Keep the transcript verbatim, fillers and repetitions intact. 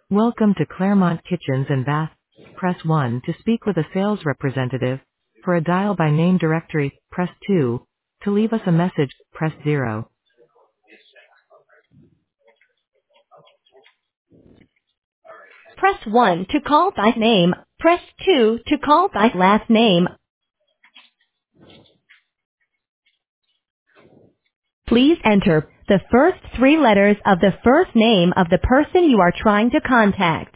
Welcome to Claremont Kitchens and Bath. Press one to speak with a sales representative. For a dial by name directory, press two. To leave us a message, press zero. Press one to call by name. Press two to call by last name. Please enter the first three letters of the first name of the person you are trying to contact.